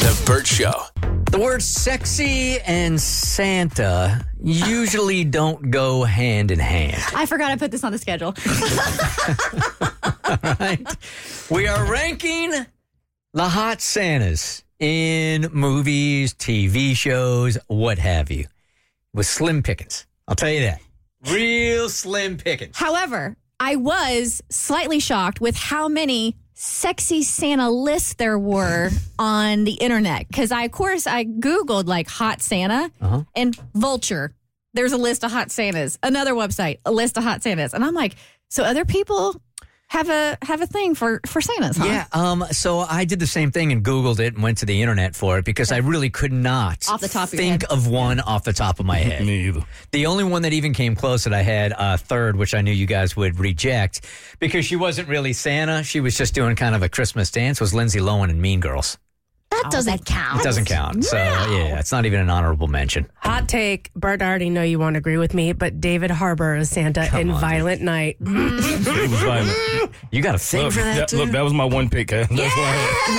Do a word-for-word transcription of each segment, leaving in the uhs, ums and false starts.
The Burt Show. The words sexy and Santa usually don't go hand in hand. I forgot I put this on the schedule. All right. We are ranking the hot Santas in movies, T V shows, what have you. With slim pickings. I'll tell you that. Real slim pickings. However, I was slightly shocked with how many sexy Santa lists there were on the internet. Because I, of course, I Googled like hot Santa Uh-huh. and Vulture. There's a list of hot Santas. Another website, a list of hot Santas. And I'm like, so other people have a have a thing for, for Santas, huh? Yeah, um, so I did the same thing and Googled it and went to the internet for it because I really could not Off the top of your think head. of one off the top of my head. Me either. The only one that even came close that I had uh, third, which I knew you guys would reject because she wasn't really Santa. She was just doing kind of a Christmas dance, was Lindsay Lohan in Mean Girls. That doesn't count. It doesn't count. So, yeah, it's not even an honorable mention. Hot take. Bert, I already know you won't agree with me, but David Harbour is Santa Come in on. Violent Night. It was violent. You got a thing Look, for that, that, too? look, that was my one pick. Huh? That's all I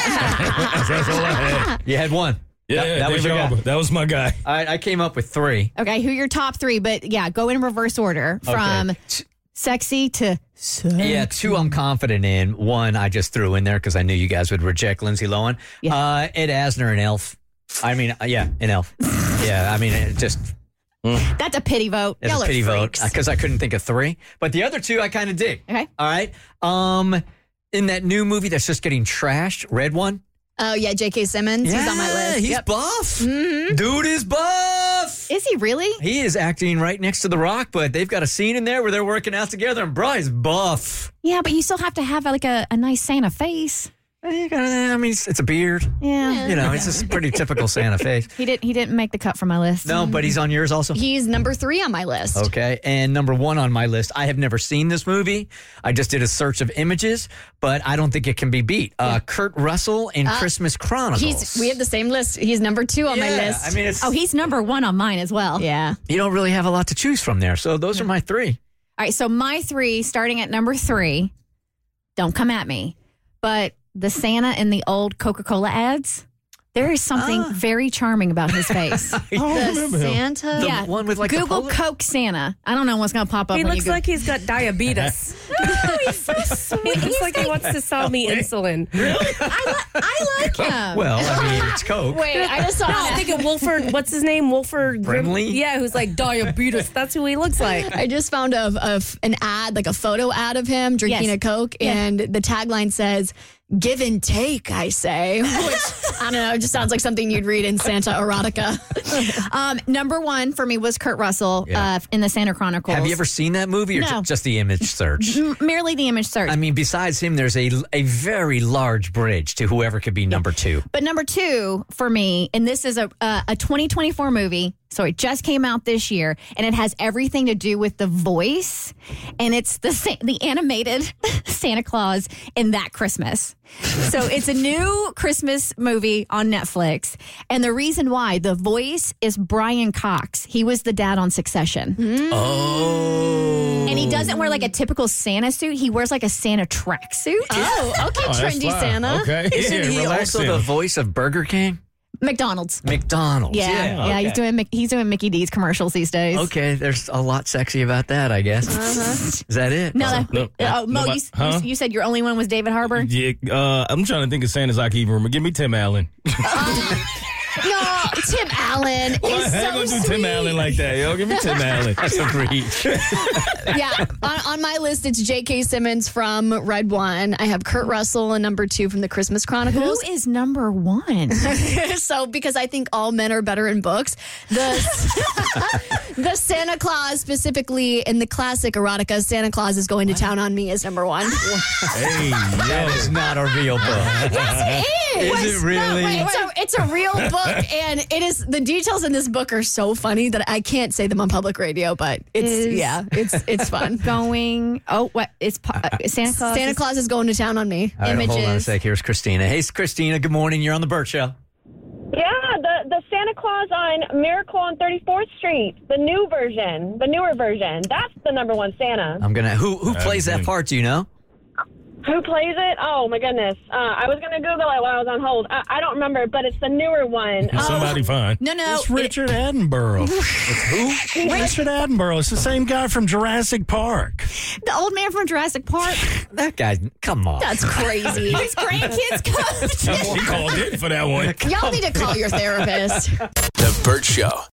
had. That's all I had. You had one. Yeah, that, yeah, that was David your guy. Harbour. That was my guy. I, I came up with three. Okay, who are your top three? But yeah, go in reverse order from Okay. T- sexy to sexy. Yeah, two I'm confident in. One I just threw in there because I knew you guys would reject Lindsay Lohan. Yeah. Uh, Ed Asner and Elf. I mean, uh, yeah, an Elf. Yeah, I mean, it just That's a pity vote. as Y'all a are pity vote freaks. because I couldn't think of three. But the other two I kind of dig. Okay. All right. Um, in that new movie that's just getting trashed, Red One. Oh, yeah, J K. Simmons. He's on my list. He's Yep. buff. Dude is buff. Is he really? He is acting right next to The Rock, but they've got a scene in there where they're working out together, and Bry's buff. Yeah, but you still have to have like a, a nice Santa face. Eh, I mean, it's, it's a beard. Yeah. You know, it's just pretty typical Santa face. He didn't he didn't make the cut for my list. No, but he's on yours also. He's number three on my list. Okay, and number one on my list. I have never seen this movie. I just did a search of images, but I don't think it can be beat. Uh, Kurt Russell in Christmas Chronicles. He's we have the same list. He's number two on my Yeah, list. I mean, it's, Oh, he's number one on mine as well. yeah. you don't really have a lot to choose from there. So those are my three. All right, so my three, starting at number three, don't come at me, but the Santa in the old Coca-Cola ads, there is something very charming about his face. I don't The remember him. Santa. The yeah, one with like the Google polar- Coke Santa. I don't know what's going to pop up. He when looks you go- like he's got diabetes. Oh, he's so sweet. He looks like he wants to sell me insulin. I, li- I like him. Well, I mean, it's Coke. Wait, I just saw No, I'm that. thinking Wolford, what's his name? Wolford Grim- Brimley? Yeah, who's like diabetes. That's who he looks like. I just found a, a an ad, like a photo ad of him drinking Yes. a Coke, Yeah. and the tagline says, "Give and take," I say, which I don't know, it just sounds like something you'd read in Santa erotica. Um, number one for me was Kurt Russell Yeah. uh, in the Santa Chronicles. Have you ever seen that movie or No. ju- just the image search? M- merely the image search? I mean, besides him, there's a, a very large bridge to whoever could be number two. But number two for me, and this is a uh, a twenty twenty-four movie, so it just came out this year, and it has everything to do with the voice, and it's the sa- the animated Santa Claus in That Christmas. So it's a new Christmas movie on Netflix, and the reason why the voice is Brian Cox. He was the dad on Succession, Oh. and he doesn't wear like a typical Santa suit. He wears like a Santa tracksuit. Oh, okay, Oh, that's trendy fine. Santa. Okay. Isn't yeah, he relax also him. the voice of Burger King? McDonald's. McDonald's. Yeah, Yeah, yeah, okay. he's doing Mic- he's doing Mickey D's commercials these days. Okay, there's a lot sexy about that, I guess. Is that it? No, that, No, oh, Mo, no, you, huh? you, you said your only one was David Harbour? Yeah, uh, I'm trying to think of Santas I can even remember. Give me Tim Allen. No, Tim Allen Why is I ain't so gonna do sweet. Tim Allen like that, yo. Give me Tim Allen. That's a reach. Yeah, on, on my list, it's J K. Simmons from Red One. I have Kurt Russell and number two from the Christmas Who Chronicles. is number one? So, because I think all men are better in books, the the Santa Claus, specifically in the classic erotica, Santa Claus is going to town on me is number one. Hey, That yo. is not a real book. Yes, it is. Is it really? No, wait, it's, a, it's a real book, and it is. The details in this book are so funny that I can't say them on public radio, but it's Is- yeah, it's it's fun. Going, oh, what? It's po- uh, Santa Claus. Santa is- Claus is going to town on me. All right, hold on a Images. sec. Here's Christina. Hey, Christina. Good morning. You're on the Burt Show. Yeah, the, the Santa Claus on Miracle on thirty-fourth Street, the new version, the newer version. That's the number one Santa. I'm gonna. Who who plays that Absolutely. part? Do you know? Who plays it? Oh, my goodness. Uh, I was going to Google it while I was on hold. I, I don't remember, but it's the newer one. It's somebody fine. No, no. It's Richard Attenborough. It's who? Richard Attenborough. It's the same guy from Jurassic Park. The old man from Jurassic Park. That guy, come on. That's crazy. His grandkids coach. She called in for that one. Y'all need to call your therapist. The Burt Show.